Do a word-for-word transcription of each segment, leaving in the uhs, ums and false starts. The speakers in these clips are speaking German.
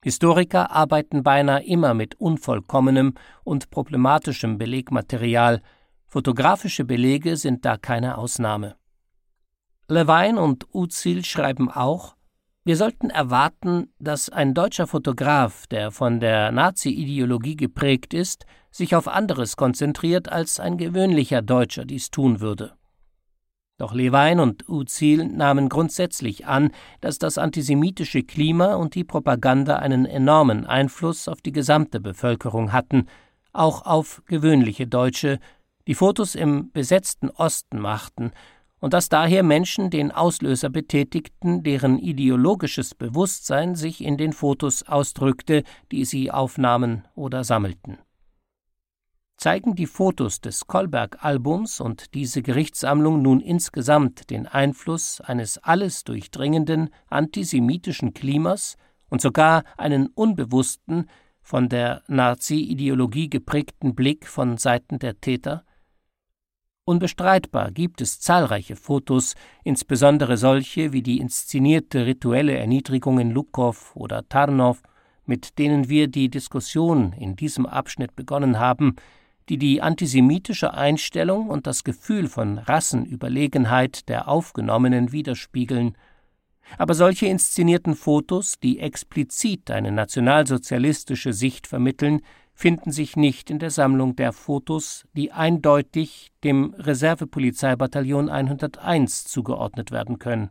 Historiker arbeiten beinahe immer mit unvollkommenem und problematischem Belegmaterial. Fotografische Belege sind da keine Ausnahme. Levine und Uzil schreiben auch: Wir sollten erwarten, dass ein deutscher Fotograf, der von der Nazi-Ideologie geprägt ist, sich auf anderes konzentriert, als ein gewöhnlicher Deutscher dies tun würde. Doch Levine und Uzil nahmen grundsätzlich an, dass das antisemitische Klima und die Propaganda einen enormen Einfluss auf die gesamte Bevölkerung hatten, auch auf gewöhnliche Deutsche, die Fotos im besetzten Osten machten, und dass daher Menschen den Auslöser betätigten, deren ideologisches Bewusstsein sich in den Fotos ausdrückte, die sie aufnahmen oder sammelten. Zeigen die Fotos des Kolberg-Albums und diese Gerichtssammlung nun insgesamt den Einfluss eines alles durchdringenden antisemitischen Klimas und sogar einen unbewussten, von der Nazi-Ideologie geprägten Blick von Seiten der Täter? Unbestreitbar gibt es zahlreiche Fotos, insbesondere solche wie die inszenierte rituelle Erniedrigung in Lukow oder Tarnow, mit denen wir die Diskussion in diesem Abschnitt begonnen haben, die die antisemitische Einstellung und das Gefühl von Rassenüberlegenheit der Aufgenommenen widerspiegeln. Aber solche inszenierten Fotos, die explizit eine nationalsozialistische Sicht vermitteln, finden sich nicht in der Sammlung der Fotos, die eindeutig dem Reservepolizeibataillon hunderteins zugeordnet werden können.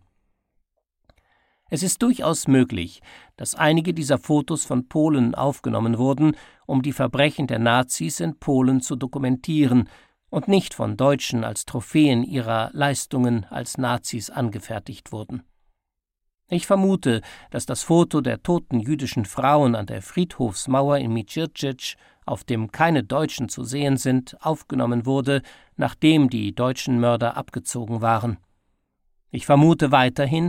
Es ist durchaus möglich, dass einige dieser Fotos von Polen aufgenommen wurden, um die Verbrechen der Nazis in Polen zu dokumentieren und nicht von Deutschen als Trophäen ihrer Leistungen als Nazis angefertigt wurden. Ich vermute, dass das Foto der toten jüdischen Frauen an der Friedhofsmauer in Micircic, auf dem keine Deutschen zu sehen sind, aufgenommen wurde, nachdem die deutschen Mörder abgezogen waren. Ich vermute weiterhin,